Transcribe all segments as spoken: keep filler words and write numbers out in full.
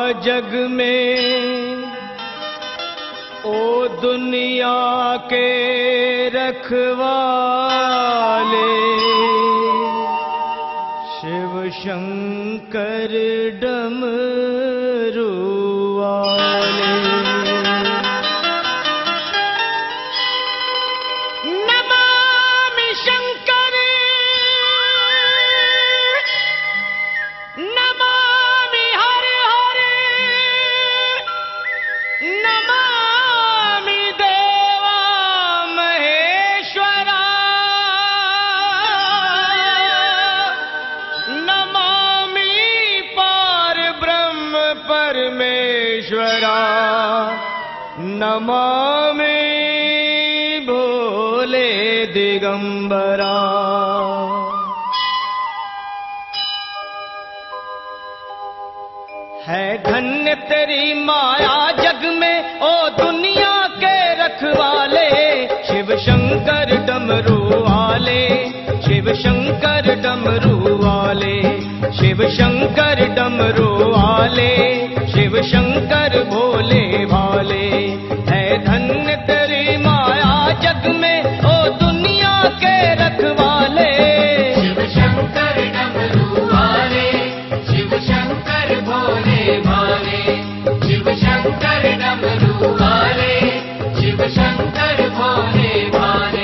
जग में ओ दुनिया के रखवाले, शिव शंकर डमरू वाले। नमामि भोले दिगंबरा। है धन्य तेरी माया जग में ओ दुनिया के रखवाले, शिव शंकर डमरू वाले, शिव शंकर डमरू वाले, शिव शंकर डमरू वाले, शिव शंकर भोले भाले। है धन्य तेरी माया जग में ओ दुनिया के रखवाले, शिव शंकर डमरू वाले, शिव शंकर भोले भाले, शिव शंकर डमरू वाले, शिव शंकर भोले भाले।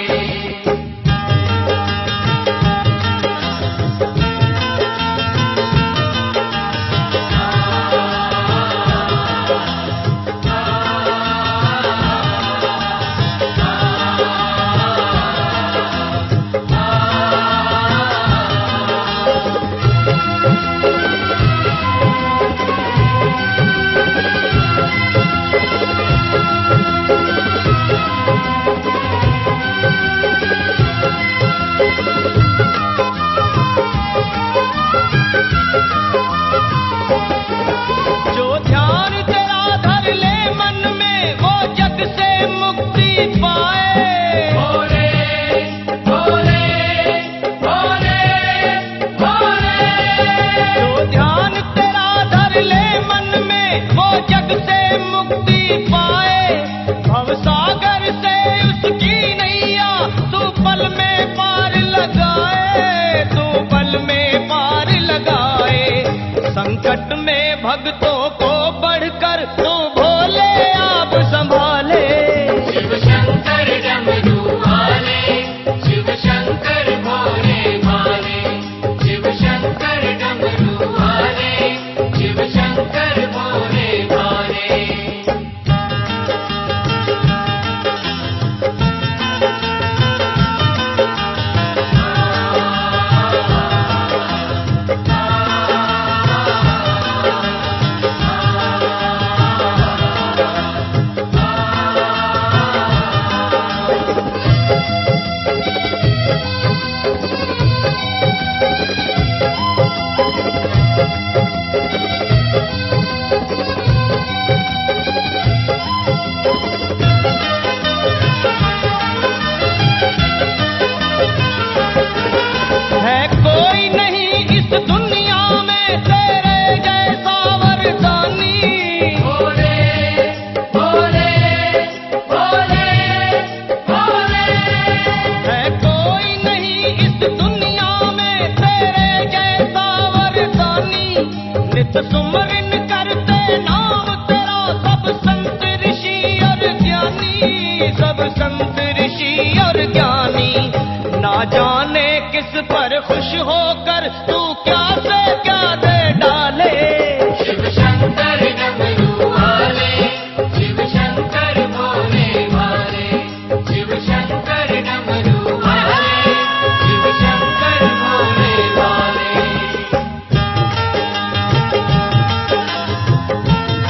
संकट में भक्तों को बढ़कर तू भोले आप संभाले, शिव शंकर डमरू वाले, शिव शंकर भोले भाले, शिव शंकर डमरू वाले, शिव शंकर भोले भाले। सुमरन करते नाम तेरा सब संत ऋषि और ज्ञानी, सब संत ऋषि और ज्ञानी। ना जाने किस पर खुश होकर तू क्या से क्या दे डाले, शिव शंकर डमरू वाले, शिव शंकर भोले भाले, शिव शंकर डमरू वाले, शिव शंकर भोले भाले।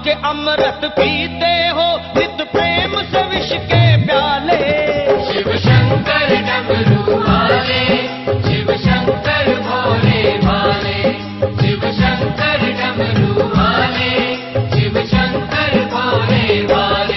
के अमृत पीते हो नित प्रेम से विष के प्याले। शिव शंकर डमरू वाले, शिव शंकर भोले भाले, शिव शंकर डमरू वाले, शिव शंकर भोले भाले।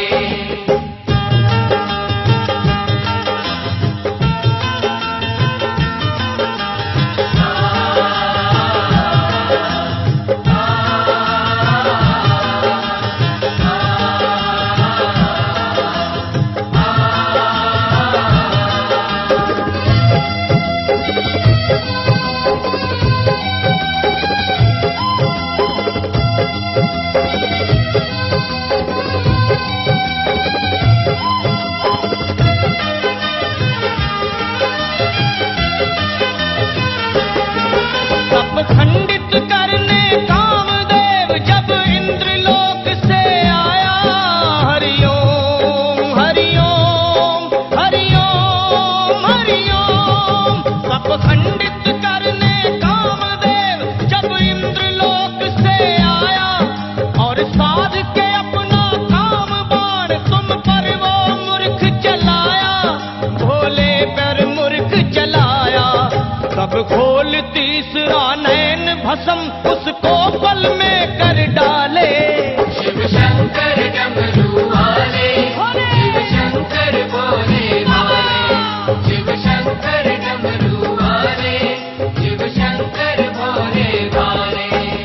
खंडित करने कामदेव जब इंद्रलोक से आया। हरिओम हरिओम हरिओम हरिओम। सब खंडित करने कामदेव जब इंद्रलोक से आया और साध के अपना काम बाण तुम पर वो मूर्ख चलाया। भोले पर मूर्ख चलाया तब खोल तीसरा नैन भस्म उसको पल में कर डाले। शिव शंकर डमरू वाले, शिव शंकर भोले भाले, शिव शंकर डमरू वाले, शिव शंकर भोले भाले।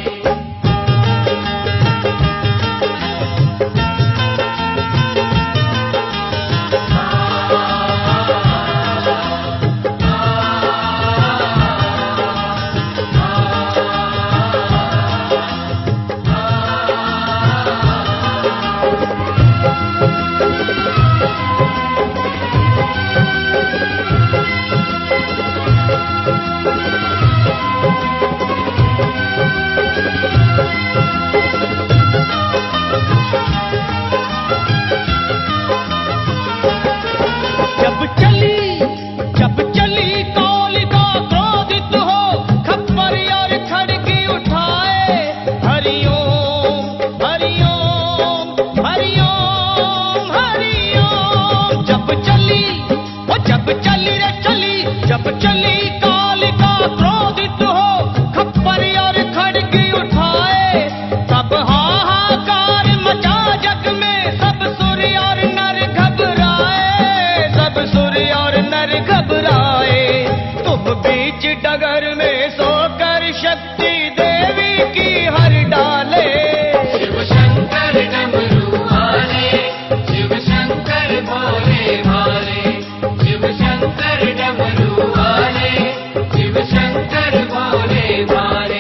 जब चली जब चली कालिका क्रोधित हो खप्पर और खड़गी उठाए। हरिओम हरिओम हरिओम हरिओम। जब चली वो जब चली रे चली जब चली कालिका क्रोधित हो खप्पर और खड़गी उठाए। तब हाहाकार मचा जग में सब सूर्य और नर घबराए। सब सूर्य और नर घबराए। तुम बीच डगर में सोकर शक्ति देवी की हर डाले। शिव शंकर डमरू वाले, शिव शंकर भोले भाले, शिव शंकर डमरू वाले, शिव शंकर भोले भाले।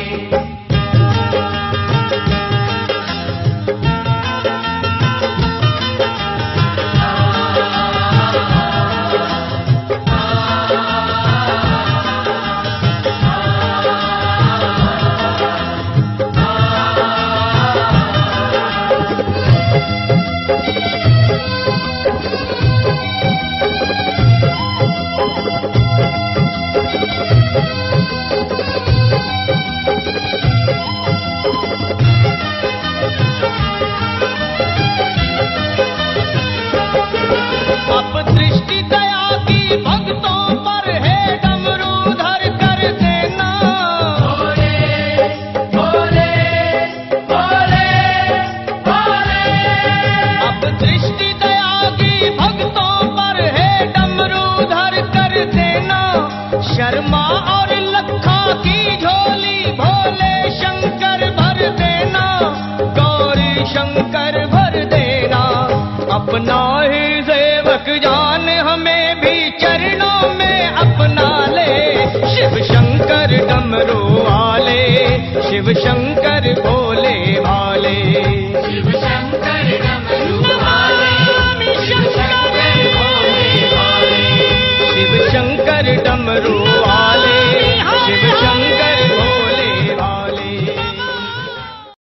अब दृष्टि दया की भक्तों पर है डमरू धर कर देना। भोले भोले भोले भोले। अब दृष्टि दया की भक्तों पर है डमरू धर कर देना। शर्मा और लखा की झोली भोले शंकर भर देना। गौरी शंकर भर देना। अपना ही सेवक जान हमें भी चरणों में अपना ले। शिव शंकर डमरू वाले, शिव शंकर